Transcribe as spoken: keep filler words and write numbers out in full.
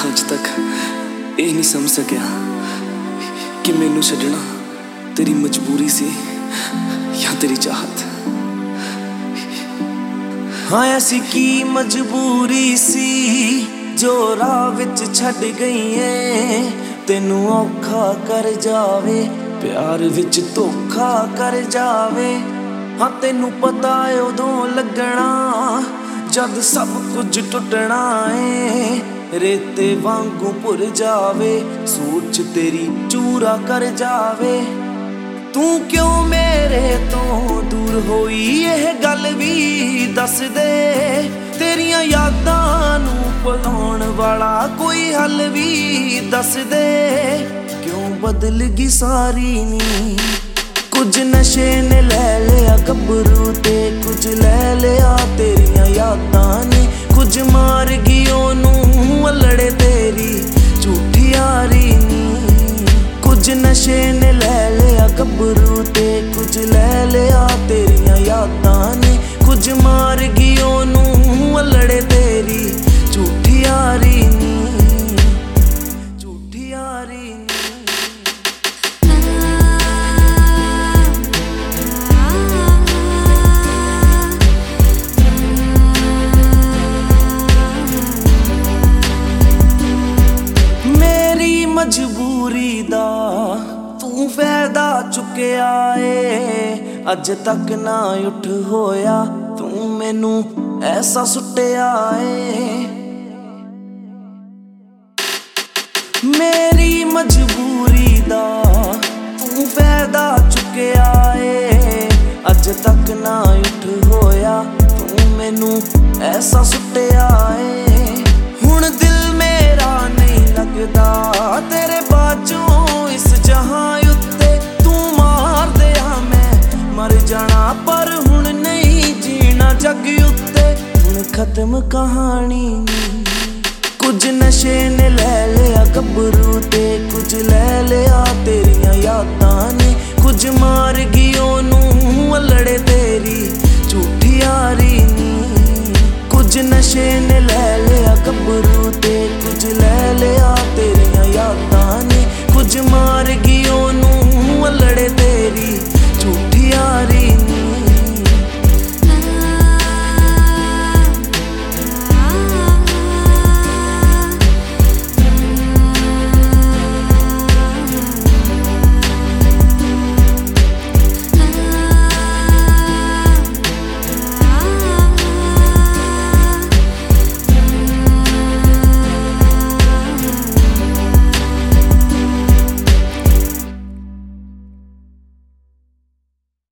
अज तक ये नहीं समझ सकिया कि मैनू छड्डना तेरी मजबूरी सी या तेरी चाहत। हाँ ऐसी की मजबूरी सी जो राह विच छड्ड गई है, तेनू औखा कर जावे प्यार विच धोखा कर जावे। हाँ तेनू पता उदों लगना जद सब कुछ टुटना है, रेते वांगू भुर जावे सोच तेरी चूरा कर जावे। तू क्यों मेरे तो दूर होई यह गल भी दस दे, तेरियां यादां नू भुलाउण वाला कोई हल भी दस दे। क्यों बदल गई सारी नी कुछ नशे ने ले लिया गबरू ते कुछ ले लिया तेरियां यादां ने, कुछ मार गई ओनू अल्लड़े तेरी झूठी यारी नी। कुछ नशे ने ले लिया गबरू ते कुछ ले लिया तेरियां यादां ने, कुछ मार गई ओनू अल्लड़े तेरी झूठी यारी नी, झूठी यारी नी। मजबूरी दा तू फायदा चुकिया है, अज तक ना उठ होया तू मैनू ऐसा सुटिया है। मेरी मजबूरी दा तू फायदा चुकिया है, अज तक ना उठ होया तू मैनू ऐसा सुटिया है। हुण दिल मेरा नहीं लगदा तेरे बाजों इस जहां उत्ते, तू मार दिया मैं मर जाना पर हुण नहीं जीना जग उत्ते। हुण खत्म कहानी कुछ नशे ने ले लिया गबरू ते कुछ ले लिया तेरियां यादां ने, कुछ मार गई ओनू अल्लड़े तेरी झूठी यारी नी। कुछ नशे ने ले लिया गबरू ते कुछ ले लिया